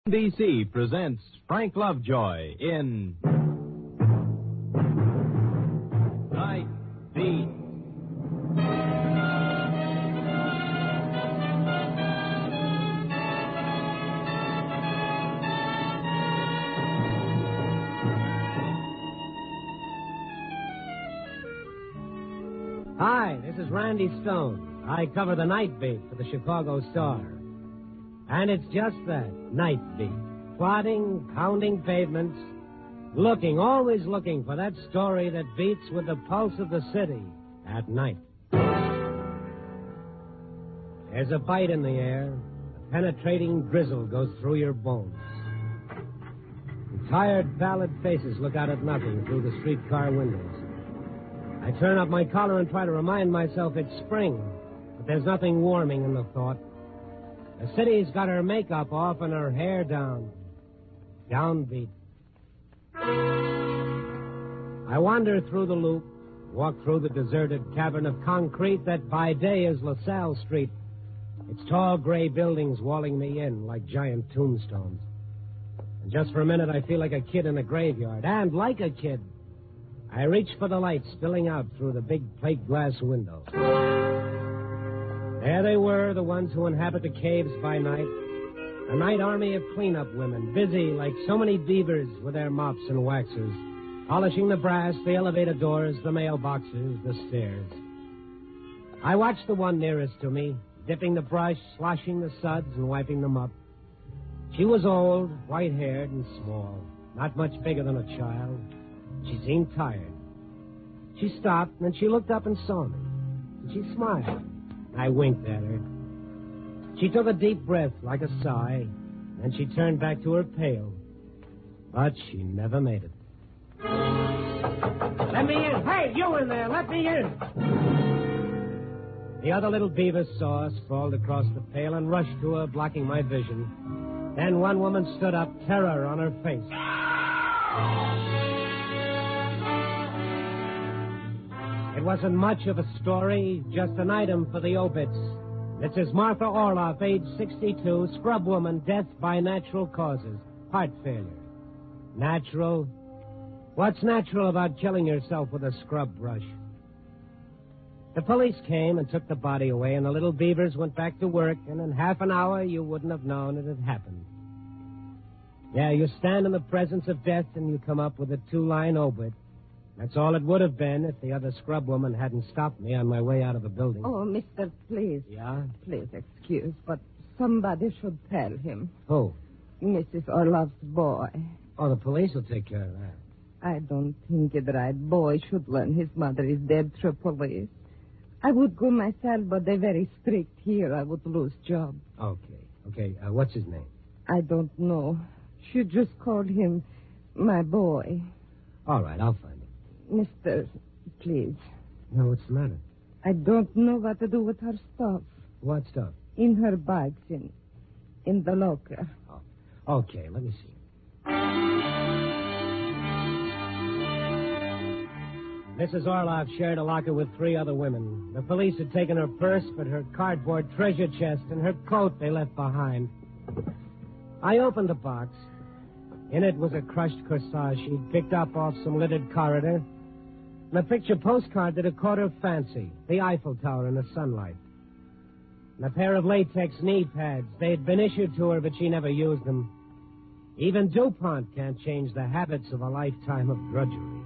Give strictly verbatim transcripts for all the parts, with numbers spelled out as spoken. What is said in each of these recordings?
D C presents Frank Lovejoy in Night Beat. Hi, this is Randy Stone. I cover the night beat for the Chicago Star. And it's just that, night beat. Plodding, pounding pavements, looking, always looking for that story that beats with the pulse of the city at night. There's a bite in the air. A penetrating drizzle goes through your bones. Tired, pallid faces look out at nothing through the streetcar windows. I turn up my collar and try to remind myself it's spring, but there's nothing warming in the thought. The city's got her makeup off and her hair down. Downbeat. I wander through the loop, walk through the deserted cavern of concrete that by day is LaSalle Street. Its tall gray buildings walling me in like giant tombstones. And just for a minute I feel like a kid in a graveyard. And like a kid, I reach for the lights spilling out through the big plate glass window. There they were, the ones who inhabit the caves by night. A night army of cleanup women, busy like so many beavers with their mops and waxers, polishing the brass, the elevator doors, the mailboxes, the stairs. I watched the one nearest to me, dipping the brush, sloshing the suds, and wiping them up. She was old, white-haired, and small, not much bigger than a child. She seemed tired. She stopped, and she looked up and saw me. And she smiled. I winked at her. She took a deep breath like a sigh, and she turned back to her pail. But she never made it. Let me in. Hey, you in there. Let me in. The other little beavers saw us, crawled across the pail, and rushed to her, blocking my vision. Then one woman stood up, terror on her face. It wasn't much of a story, just an item for the obits. Missus Martha Orloff, age sixty-two, scrub woman, death by natural causes, heart failure. Natural? What's natural about killing yourself with a scrub brush? The police came and took the body away, and the little beavers went back to work, and in half an hour you wouldn't have known it had happened. Yeah, you stand in the presence of death and you come up with a two-line obit. That's all it would have been if the other scrub woman hadn't stopped me on my way out of the building. Oh, mister, please. Yeah? Please excuse, but somebody should tell him. Who? Missus Orloff's boy. Oh, the police will take care of that. I don't think the right boy should learn his mother is dead through police. I would go myself, but they're very strict here. I would lose job. Okay. Okay, uh, what's his name? I don't know. She just called him my boy. All right, I'll find him. Mister, please. No, what's the matter? I don't know what to do with her stuff. What stuff? In her bags, in, in the locker. Oh, okay, let me see. Missus Orloff shared a locker with three other women. The police had taken her purse, but her cardboard treasure chest and her coat they left behind. I opened the box. In it was a crushed corsage she'd picked up off some littered corridor, and a picture postcard that had caught her fancy, the Eiffel Tower in the sunlight. And a pair of latex knee pads. They'd been issued to her, but she never used them. Even DuPont can't change the habits of a lifetime of drudgery.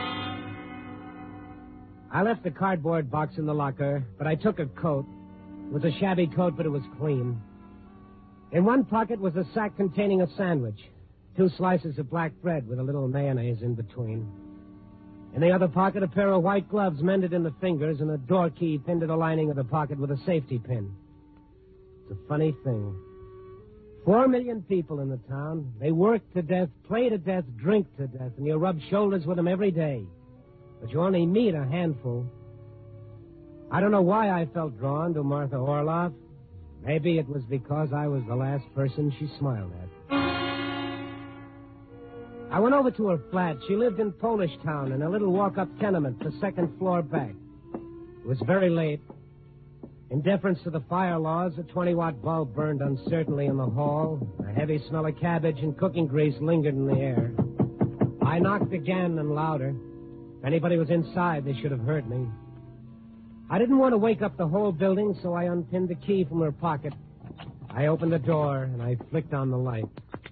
I left the cardboard box in the locker, but I took a coat. It was a shabby coat, but it was clean. In one pocket was a sack containing a sandwich, two slices of black bread with a little mayonnaise in between. In the other pocket, a pair of white gloves mended in the fingers and a door key pinned to the lining of the pocket with a safety pin. It's a funny thing. Four million people in the town. They work to death, play to death, drink to death, and you rub shoulders with them every day. But you only meet a handful. I don't know why I felt drawn to Martha Orloff. Maybe it was because I was the last person she smiled at. I went over to her flat. She lived in Polish Town in a little walk-up tenement, the second floor back. It was very late. In deference to the fire laws, a twenty-watt bulb burned uncertainly in the hall. A heavy smell of cabbage and cooking grease lingered in the air. I knocked again and louder. If anybody was inside, they should have heard me. I didn't want to wake up the whole building, so I unpinned the key from her pocket. I opened the door, and I flicked on the light.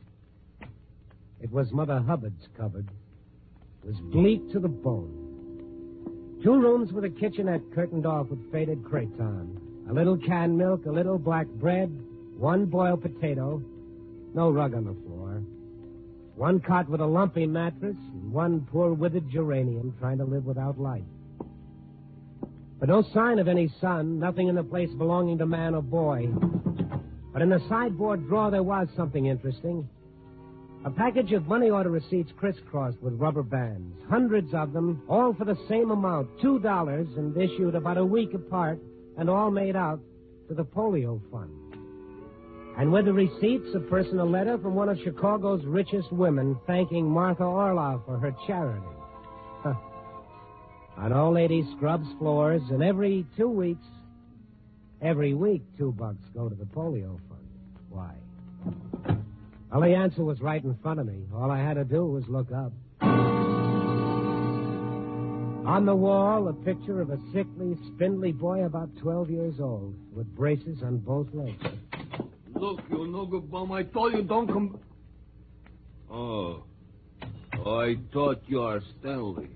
It was Mother Hubbard's cupboard. It was bleak to the bone. Two rooms with a kitchenette curtained off with faded cretonne. A little canned milk, a little black bread, one boiled potato, no rug on the floor. One cot with a lumpy mattress, and one poor withered geranium trying to live without light. But no sign of any sun, nothing in the place belonging to man or boy. But in the sideboard drawer there was something interesting. A package of money order receipts crisscrossed with rubber bands. Hundreds of them, all for the same amount, two dollars, and issued about a week apart, and all made out to the polio fund. And with the receipts, a personal letter from one of Chicago's richest women thanking Martha Orloff for her charity. Huh. An old lady scrubs floors, and every two weeks, every week, two bucks go to the polio fund. Why? Well, the answer was right in front of me. All I had to do was look up. On the wall, a picture of a sickly, spindly boy about twelve years old, with braces on both legs. Look, you no good bum. I told you don't come... Oh. I thought you are Stanley.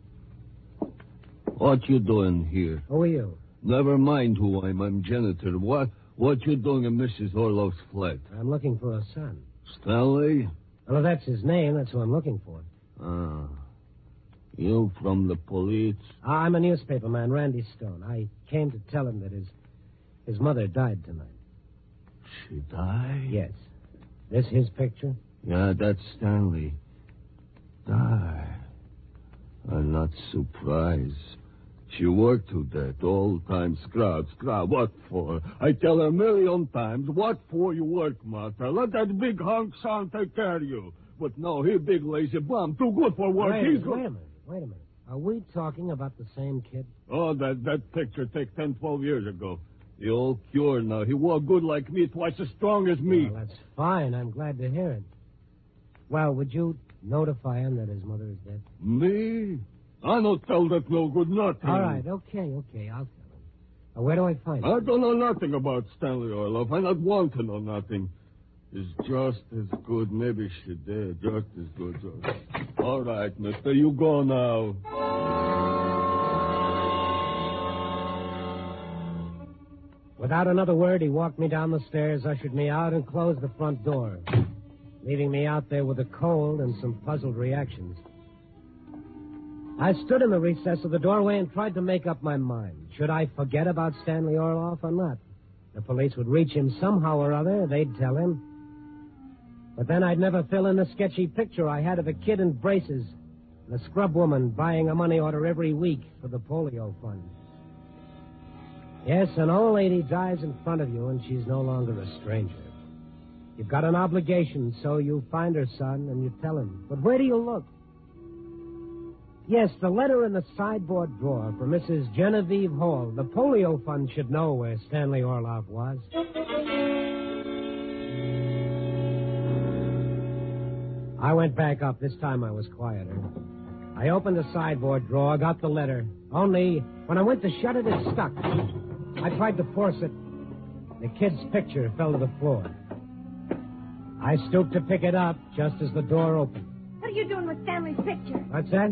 What you doing here? Who are you? Never mind who I am. I'm janitor. What what you doing in Missus Orloff's flat? I'm looking for a son. Stanley? Well, if that's his name, that's who I'm looking for. Ah. You from the police? I'm a newspaperman, Randy Stone. I came to tell him that his his mother died tonight. She died? Yes. This his picture? Yeah, that's Stanley. Died. I'm not surprised. She worked to death all the time. Scrub, scrub. What for? I tell her a million times. What for you work, Martha? Let that big hunk son take care of you. But no, he big lazy bum. Too good for work. Wait, He's wait a minute. Wait a minute. Are we talking about the same kid? Oh, that, that picture take ten, twelve years ago. The old cure now. He walk good like me, twice as strong as me. Well, that's fine. I'm glad to hear it. Well, would you notify him that his mother is dead? Me? I don't tell that no good nothing. All right, okay, okay, I'll tell him. Uh, where do I find him? I don't know nothing about Stanley Orloff. I not want to know nothing. Is just as good. Maybe she did. Just as good. Just... All right, mister, you go now. Without another word, he walked me down the stairs, ushered me out, and closed the front door, leaving me out there with a cold and some puzzled reactions. I stood in the recess of the doorway and tried to make up my mind. Should I forget about Stanley Orloff or not? The police would reach him somehow or other. They'd tell him. But then I'd never fill in the sketchy picture I had of a kid in braces and a scrub woman buying a money order every week for the polio fund. Yes, an old lady dies in front of you, and she's no longer a stranger. You've got an obligation, so you find her son and you tell him. But where do you look? Yes, the letter in the sideboard drawer for Missus Genevieve Hall. The polio fund should know where Stanley Orloff was. I went back up. This time I was quieter. I opened the sideboard drawer, got the letter. Only when I went to shut it, it stuck. I tried to force it. The kid's picture fell to the floor. I stooped to pick it up just as the door opened. What are you doing with Stanley's picture? What's that?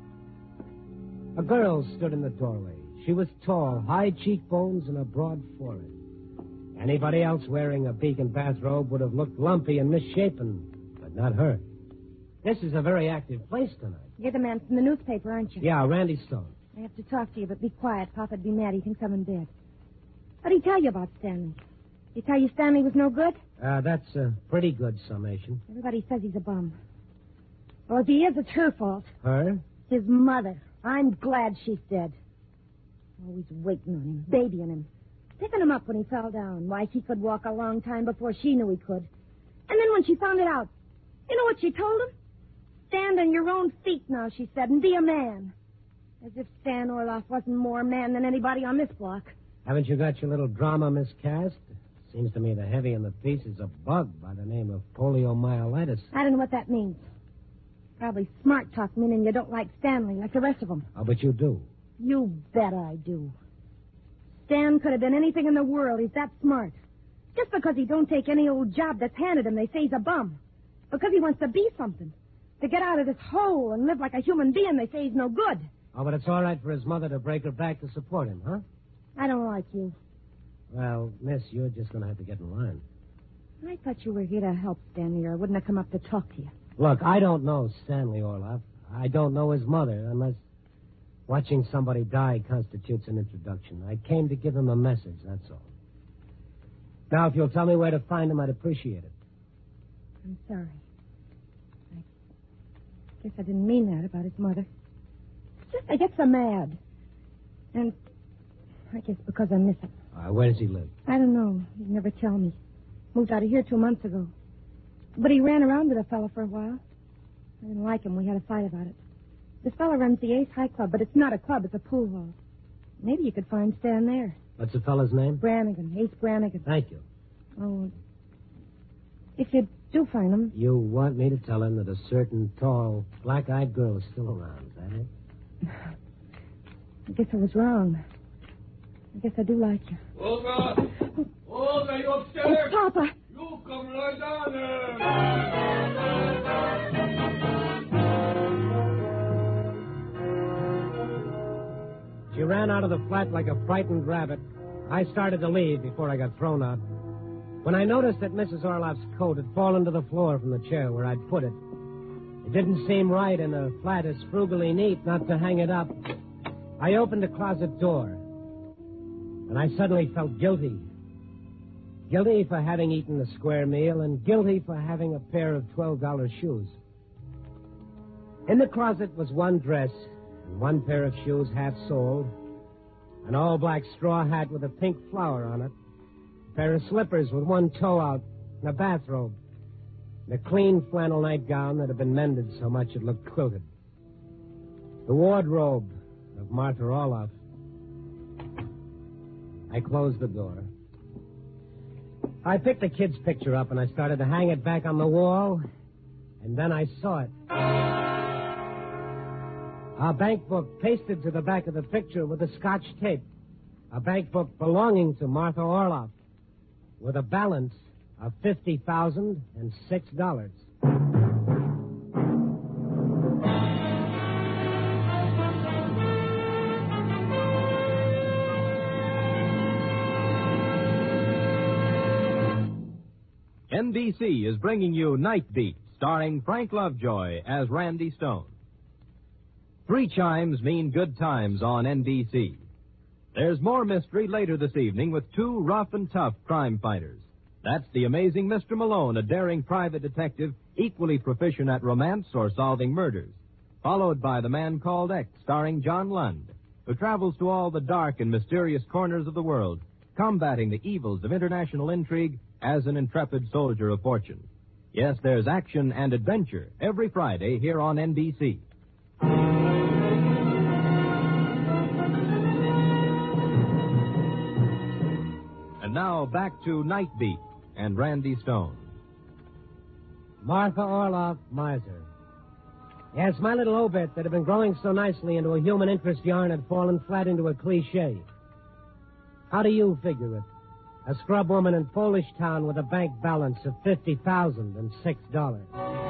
A girl stood in the doorway. She was tall, high cheekbones, and a broad forehead. Anybody else wearing a beacon bathrobe would have looked lumpy and misshapen, but not her. This is a very active place tonight. You're the man from the newspaper, aren't you? Yeah, Randy Stone. I have to talk to you, but be quiet. Papa'd be mad. He thinks I'm in bed. What did he tell you about Stanley? Did he tell you Stanley was no good? Uh, that's a pretty good summation. Everybody says he's a bum. Well, if he is, it's her fault. Her? His mother. I'm glad she's dead. Always waiting on him, babying him, picking him up when he fell down. Why, he could walk a long time before she knew he could. And then when she found it out, you know what she told him? Stand on your own feet now, she said, and be a man. As if Stan Orloff wasn't more man than anybody on this block. Haven't you got your little drama miscast? Seems to me the heavy in the piece is a bug by the name of poliomyelitis. I don't know what that means. Probably smart talk, meaning you don't like Stanley like the rest of them. Oh, but you do. You bet I do. Stan could have been anything in the world. He's that smart. Just because he don't take any old job that's handed him, they say he's a bum. Because he wants to be something. To get out of this hole and live like a human being, they say he's no good. Oh, but it's all right for his mother to break her back to support him, huh? I don't like you. Well, miss, you're just going to have to get in line. I thought you were here to help Stanley, or I wouldn't have come up to talk to you. Look, I don't know Stanley Orloff. I don't know his mother, unless watching somebody die constitutes an introduction. I came to give him a message, that's all. Now, if you'll tell me where to find him, I'd appreciate it. I'm sorry. I guess I didn't mean that about his mother. It's just I get so mad. And I guess because I miss him. Uh, where does he live? I don't know. He'd never tell me. Moved out of here two months ago. But he ran around with a fella for a while. I didn't like him. We had a fight about it. This fella runs the Ace High Club, but it's not a club. It's a pool hall. Maybe you could find Stan there. What's the fella's name? Brannigan. Ace Brannigan. Thank you. Oh, if you do find him... You want me to tell him that a certain tall, black-eyed girl is still around, is that it? I guess I was wrong. I guess I do like you. Olga! Olga, you upstairs? Oh, Papa! You come right down there! She ran out of the flat like a frightened rabbit. I started to leave before I got thrown out. When I noticed that Missus Orloff's coat had fallen to the floor from the chair where I'd put it, it didn't seem right in a flat as frugally neat not to hang it up. I opened the closet door, and I suddenly felt guilty. Guilty for having eaten a square meal, and guilty for having a pair of twelve dollar shoes. In the closet was one dress, and one pair of shoes half-soled, an all-black straw hat with a pink flower on it, a pair of slippers with one toe out, and a bathrobe, and a clean flannel nightgown that had been mended so much it looked quilted. The wardrobe of Martha Orloff. I closed the door. I picked the kid's picture up and I started to hang it back on the wall, and then I saw it. A bank book pasted to the back of the picture with a scotch tape. A bank book belonging to Martha Orloff with a balance of fifty thousand and six dollars. N B C is bringing you Night Beat, starring Frank Lovejoy as Randy Stone. Three chimes mean good times on N B C. There's more mystery later this evening with two rough and tough crime fighters. That's the amazing Mister Malone, a daring private detective equally proficient at romance or solving murders, followed by The Man Called X, starring John Lund, who travels to all the dark and mysterious corners of the world, combating the evils of international intrigue as an intrepid soldier of fortune. Yes, there's action and adventure every Friday here on N B C. And now back to Night Beat and Randy Stone. Martha Orloff, miser. Yes, my little obit that had been growing so nicely into a human interest yarn had fallen flat into a cliche. How do you figure it? A scrub woman in Polish Town with a bank balance of fifty thousand and six dollars.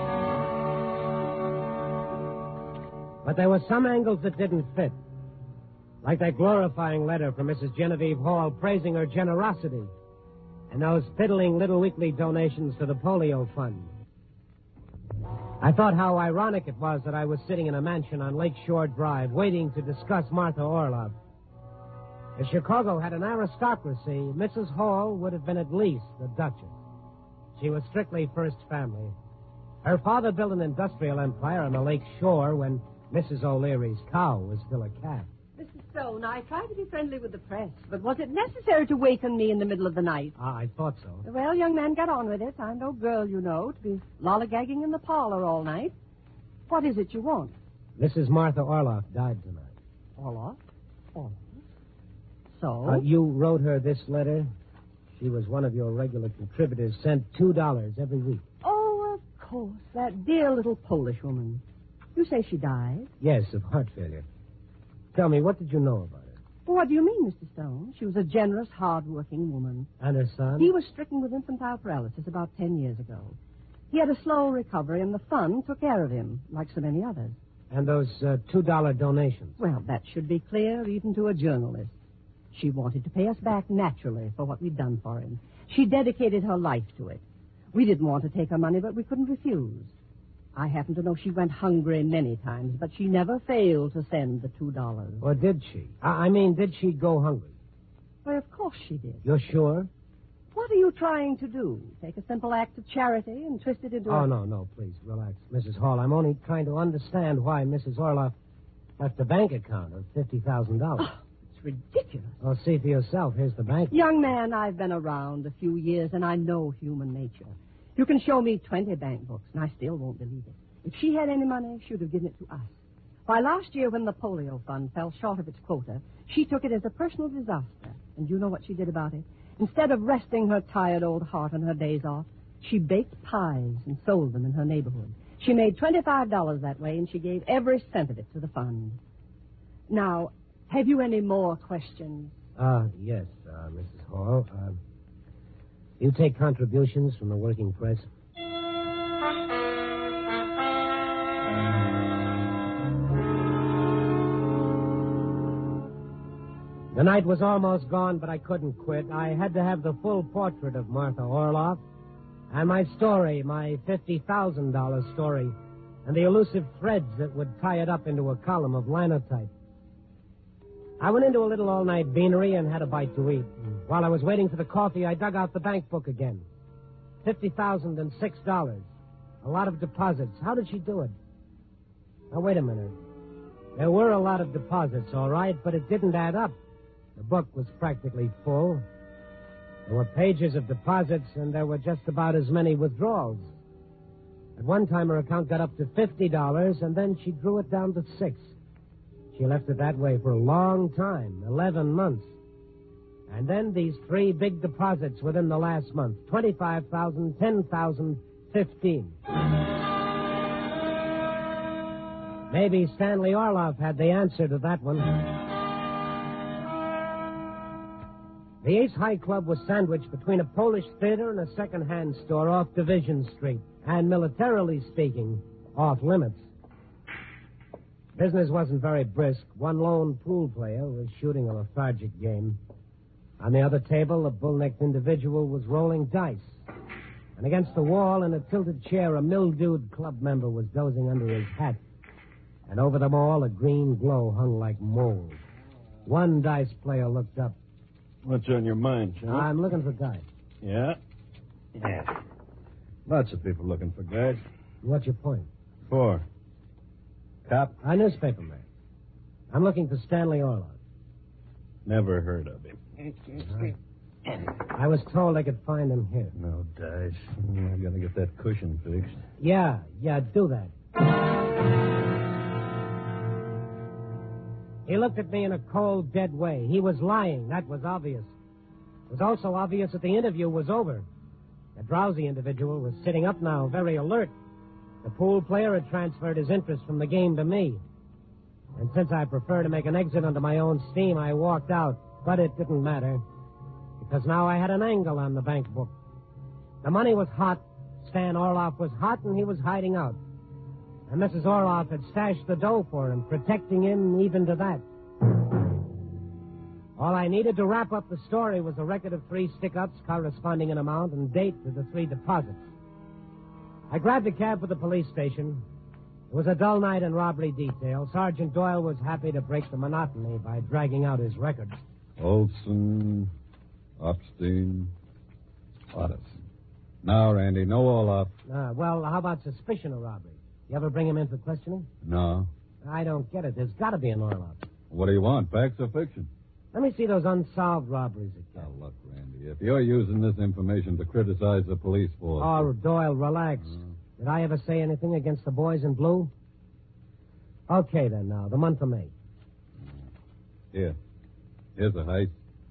But there were some angles that didn't fit. Like that glorifying letter from Missus Genevieve Hall praising her generosity, and those fiddling little weekly donations to the polio fund. I thought how ironic it was that I was sitting in a mansion on Lakeshore Drive waiting to discuss Martha Orloff. If Chicago had an aristocracy, Missus Hall would have been at least a duchess. She was strictly first family. Her father built an industrial empire on the lake shore when Missus O'Leary's cow was still a calf. Missus Stone, I tried to be friendly with the press, but was it necessary to waken me in the middle of the night? Ah, I thought so. Well, young man, get on with it. I'm no girl, you know, to be lollygagging in the parlor all night. What is it you want? Missus Martha Orloff died tonight. Orloff? Orloff? so. Uh, you wrote her this letter? She was one of your regular contributors, sent two dollars every week. Oh, of course. That dear little Polish woman. You say she died? Yes, of heart failure. Tell me, what did you know about her? Well, what do you mean, Mister Stone? She was a generous, hard-working woman. And her son? He was stricken with infantile paralysis about ten years ago. He had a slow recovery, and the fund took care of him, like so many others. And those uh, two dollar donations? Well, that should be clear even to a journalist. She wanted to pay us back naturally for what we'd done for him. She dedicated her life to it. We didn't want to take her money, but we couldn't refuse. I happen to know she went hungry many times, but she never failed to send the two dollars. Or did she? I, I mean, did she go hungry? Why, of course she did. You're sure? What are you trying to do? Take a simple act of charity and twist it into Oh, a... no, no, please, relax. Missus Hall, I'm only trying to understand why Missus Orloff left a bank account of fifty thousand dollars. Oh, it's ridiculous. Well, see for yourself. Here's the bank. Young man, I've been around a few years, and I know human nature. You can show me twenty bank books, and I still won't believe it. If she had any money, she would have given it to us. Why, last year when the polio fund fell short of its quota, she took it as a personal disaster. And you know what she did about it? Instead of resting her tired old heart on her days off, she baked pies and sold them in her neighborhood. She made twenty-five dollars that way, and she gave every cent of it to the fund. Now, have you any more questions? Uh, yes, uh, Missus Hall. Uh, you take contributions from the working press? The night was almost gone, but I couldn't quit. I had to have the full portrait of Martha Orloff, and my story, my fifty thousand dollars story, and the elusive threads that would tie it up into a column of linotype. I went into a little all-night beanery and had a bite to eat. While I was waiting for the coffee, I dug out the bank book again. Fifty thousand and six dollars. A lot of deposits. How did she do it? Now, wait a minute. There were a lot of deposits, all right, but it didn't add up. The book was practically full. There were pages of deposits, and there were just about as many withdrawals. At one time, her account got up to fifty dollars, and then she drew it down to six. She left it that way for a long time, eleven months. And then these three big deposits within the last month, twenty-five thousand, ten thousand, fifteen. Maybe Stanley Orloff had the answer to that one. The Ace High Club was sandwiched between a Polish theater and a second-hand store off Division Street, and militarily speaking, off limits. Business wasn't very brisk. One lone pool player was shooting a lethargic game. On the other table, a bull-necked individual was rolling dice. And against the wall, in a tilted chair, a mildewed club member was dozing under his hat. And over them all, a green glow hung like mold. One dice player looked up. What's on your mind, John? I'm looking for Guy. Yeah? Yeah. Lots of people looking for guys. What's your point? Four. Cop? A newspaperman. I'm looking for Stanley Orloff. Never heard of him. I was told I could find him here. No dice. I gotta get that cushion fixed. Yeah, yeah, do that. He looked at me in a cold, dead way. He was lying. That was obvious. It was also obvious that the interview was over. The drowsy individual was sitting up now, very alert. The pool player had transferred his interest from the game to me. And since I prefer to make an exit under my own steam, I walked out. But it didn't matter, because now I had an angle on the bank book. The money was hot, Stan Orloff was hot, and he was hiding out. And Missus Orloff had stashed the dough for him, protecting him even to that. All I needed to wrap up the story was a record of three stick-ups corresponding in amount and date to the three deposits. I grabbed a cab for the police station. It was a dull night in robbery detail. Sergeant Doyle was happy to break the monotony by dragging out his record. Olson, Upstein, Otis. Now, Randy, no Orloff. Uh, well, how about suspicion of robbery? You ever bring him in for questioning? No. I don't get it. There's got to be an Orloff. What do you want, facts or fiction? Let me see those unsolved robberies again. Now, look, Randy, if you're using this information to criticize the police force... Oh, Doyle, relax. Uh, Did I ever say anything against the boys in blue? Okay, then, now, the month of May. Here. Here's a heist.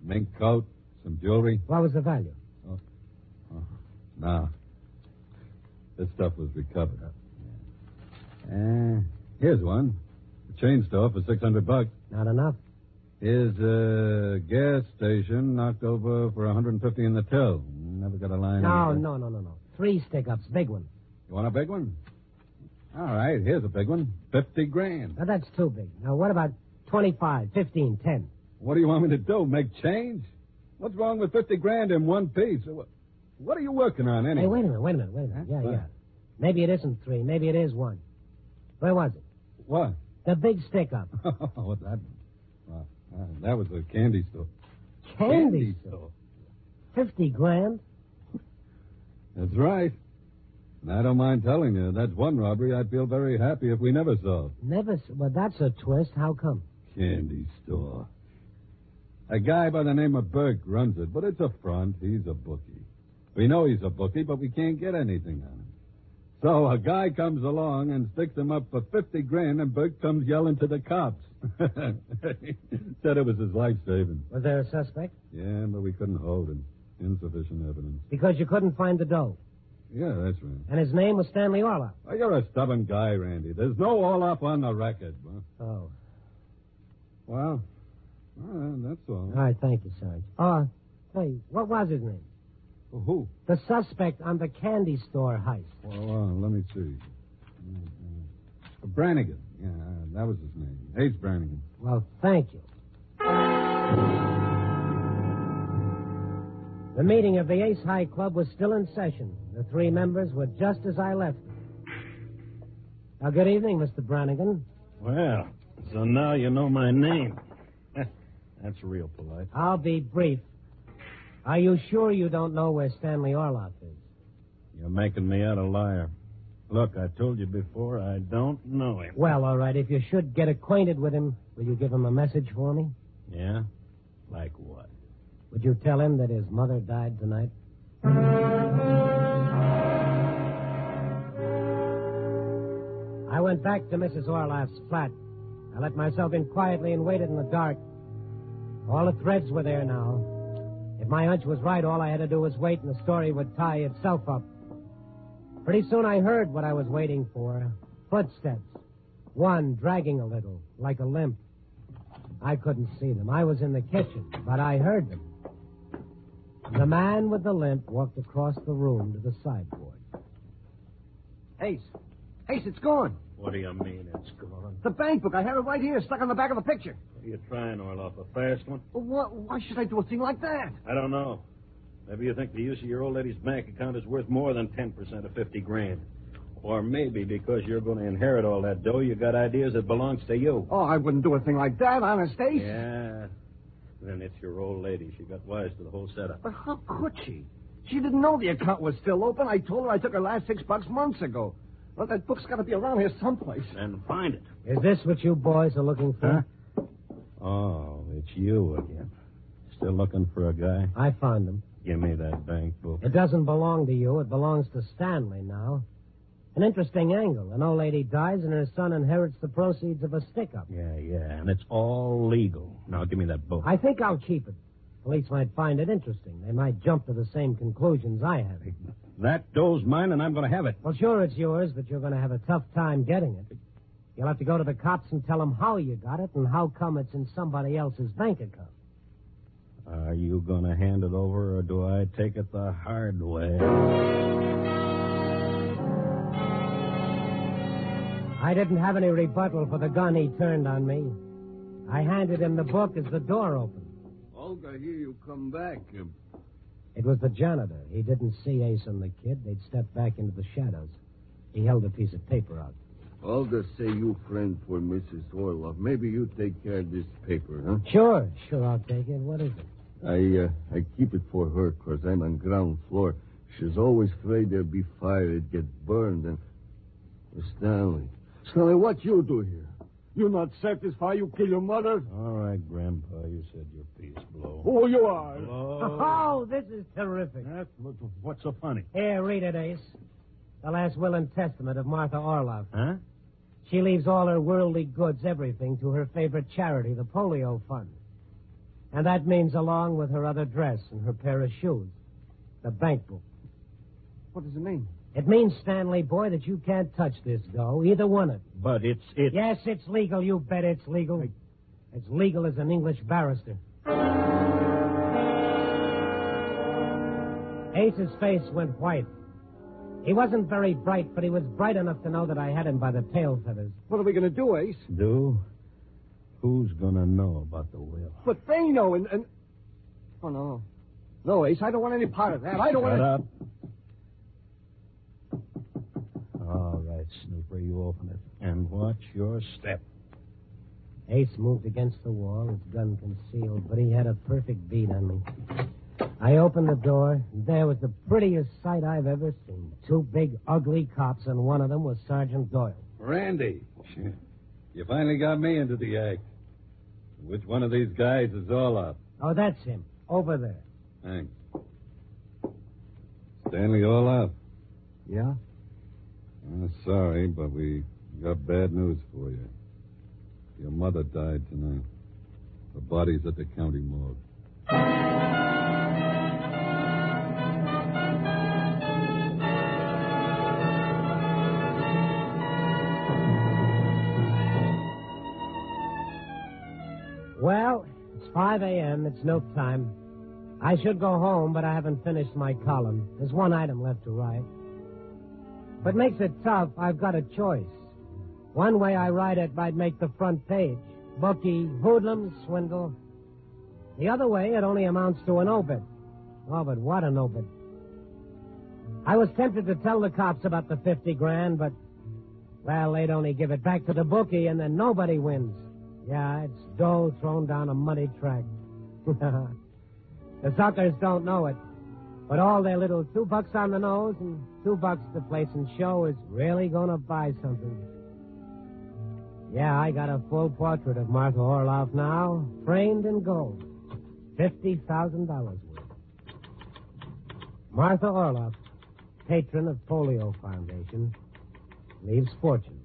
Mink coat, some jewelry. What was the value? Oh, no. This stuff was recovered. Uh, here's one. A chain store for six hundred bucks. Not enough. Here's a gas station knocked over for one hundred fifty in the till. Never got a line. No, on it. no, no, no, no. Three stick-ups, big one. You want a big one? All right, here's a big one. Fifty grand. Now, that's too big. Now, what about twenty-five, fifteen, ten? What do you want me to do? Make change? What's wrong with fifty grand in one piece? What, what are you working on anyway? Hey, wait a minute, wait a minute, wait a minute. Yeah, What? yeah. Maybe it isn't three. Maybe it is one. Where was it? What? The big stick-up. What's that? Well, uh, that was a candy store. Candy store. Fifty grand? That's right. And I don't mind telling you, that's one robbery I'd feel very happy if we never saw. Never. s- Well, that's a twist. How come? Candy store. A guy by the name of Burke runs it, but it's a front. He's a bookie. We know he's a bookie, but we can't get anything on him. So a guy comes along and sticks him up for fifty grand, and Burke comes yelling to the cops. Said it was his life savings. Was there a suspect? Yeah, but we couldn't hold him. Insufficient evidence. Because you couldn't find the dough. Yeah, that's right. And his name was Stanley Orloff. Oh, you're a stubborn guy, Randy. There's no all up on the record. Huh? Oh. Well, all right, that's all. All right, thank you, Sarge. Oh, hey, what was his name? Well, who? The suspect on the candy store heist. Well, uh, let me see. Uh, Brannigan. Yeah, uh, that was his name. Ace Brannigan. Well, thank you. The meeting of the Ace High Club was still in session. The three members were just as I left them. Now, good evening, Mister Brannigan. Well, so now you know my name. That's real polite. I'll be brief. Are you sure you don't know where Stanley Orloff is? You're making me out a liar. Look, I told you before, I don't know him. Well, all right. If you should get acquainted with him, will you give him a message for me? Yeah? Like what? Would you tell him that his mother died tonight? I went back to Missus Orloff's flat. I let myself in quietly and waited in the dark. All the threads were there now. If my hunch was right, all I had to do was wait and the story would tie itself up. Pretty soon I heard what I was waiting for. Footsteps. One dragging a little, like a limp. I couldn't see them. I was in the kitchen, but I heard them. The man with the limp walked across the room to the sideboard. Ace. Ace, it's gone. What do you mean it's gone? The bank book. I have it right here, stuck on the back of the picture. What are you trying, Orloff? A fast one? Well, what, why should I do a thing like that? I don't know. Maybe you think the use of your old lady's bank account is worth more than ten percent of fifty grand. Or maybe because you're going to inherit all that dough, you got ideas it belongs to you. Oh, I wouldn't do a thing like that, honest, Ace. Yeah. Then it's your old lady. She got wise to the whole setup. But how could she? She didn't know the account was still open. I told her I took her last six bucks months ago. Well, that book's got to be around here someplace. Then find it. Is this what you boys are looking for? Huh? Oh, it's you again. Still looking for a guy? I found him. Give me that bank book. It doesn't belong to you. It belongs to Stanley now. An interesting angle. An old lady dies and her son inherits the proceeds of a stick-up. Yeah, yeah, and it's all legal. Now, give me that book. I think I'll keep it. Police might find it interesting. They might jump to the same conclusions I have. That dough's mine, and I'm going to have it. Well, sure it's yours, but you're going to have a tough time getting it. You'll have to go to the cops and tell them how you got it and how come it's in somebody else's bank account. Are you going to hand it over, or do I take it the hard way? I didn't have any rebuttal for the gun he turned on me. I handed him the book as the door opened. Olga, here you come back. It was the janitor. He didn't see Ace and the kid. They'd stepped back into the shadows. He held a piece of paper out. Olga say you friend for Missus Orloff. Maybe you take care of this paper, huh? Sure, sure, I'll take it. What is it? I uh, I keep it for her because I'm on ground floor. She's always afraid there'll be fire. It get burned. And uh, Stanley. Stanley, what you do here? You not satisfied you kill your mother? All right, Grandpa, you said your piece, Blow. Oh, you are. Blow. Oh, this is terrific. That's, what's so funny? Here, read it, Ace. The last will and testament of Martha Orloff. Huh? She leaves all her worldly goods, everything, to her favorite charity, the Polio Fund. And that means along with her other dress and her pair of shoes. The bank book. What does it mean? It means, Stanley, boy, that you can't touch this dough, either one of it. But it's... it's... Yes, it's legal. You bet it's legal. I... It's legal as an English barrister. Ace's face went white. He wasn't very bright, but he was bright enough to know that I had him by the tail feathers. What are we going to do, Ace? Do? Who's gonna know about the will? But they know, and... and... Oh, no. No, Ace, I don't want any part of that. I don't Shut want... up. All right, Snooper, you open it. And watch your step. Ace moved against the wall, his gun concealed, but he had a perfect bead on me. I opened the door, and there was the prettiest sight I've ever seen. Two big, ugly cops, and one of them was Sergeant Doyle. Randy, you finally got me into the act. Which one of these guys is all up? Oh, that's him, over there. Thanks. Stanley Orloff. Yeah? Uh, sorry, but we got bad news for you. Your mother died tonight. Her body's at the county morgue. Well, it's five a.m. It's milk time. I should go home, but I haven't finished my column. There's one item left to write. What makes it tough, I've got a choice. One way I write it might make the front page. Bookie, hoodlum, swindle. The other way, it only amounts to an obit. Oh, but what an obit. I was tempted to tell the cops about the fifty grand, but, well, they'd only give it back to the bookie, and then nobody wins. Yeah, it's dough thrown down a muddy track. The suckers don't know it, but all their little two bucks on the nose and two bucks to place and show is really going to buy something. Yeah, I got a full portrait of Martha Orloff now, framed in gold. Fifty thousand dollars worth. Martha Orloff, patron of Polio Foundation, leaves fortune.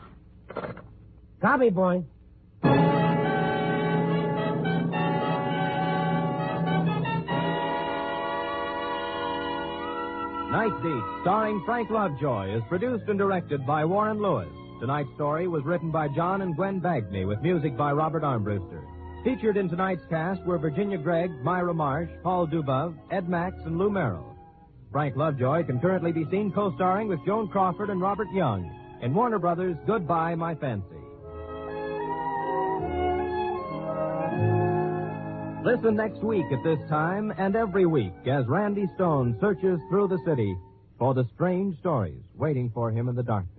Copy, boy. Night Beat, starring Frank Lovejoy, is produced and directed by Warren Lewis. Tonight's story was written by John and Gwen Bagby with music by Robert Armbruster. Featured in tonight's cast were Virginia Gregg, Myra Marsh, Paul Dubov, Ed Max, and Lou Merrill. Frank Lovejoy can currently be seen co-starring with Joan Crawford and Robert Young in Warner Brothers' Goodbye, My Fancy. Listen next week at this time and every week as Randy Stone searches through the city for the strange stories waiting for him in the darkness.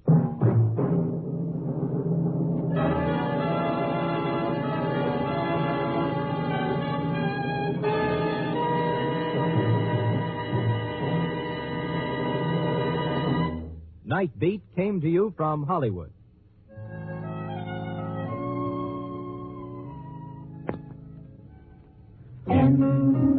Night Beat came to you from Hollywood. M